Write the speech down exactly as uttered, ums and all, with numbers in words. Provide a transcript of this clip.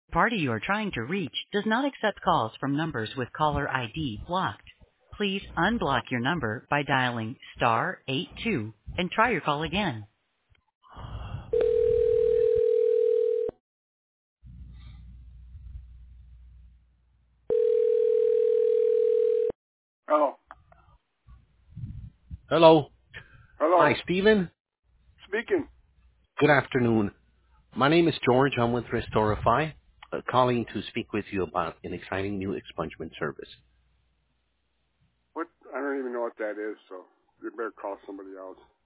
Party you are trying to reach does not accept calls from numbers with caller I D blocked. Please unblock your number by dialing star eight two and try your call again. Hello. Hello. Hi, Hello. Stephen. Speaking. Good afternoon. My name is George. I'm with Restorify, uh, calling to speak with you about an exciting new expungement service. What? I don't even know what that is, so you better call somebody else.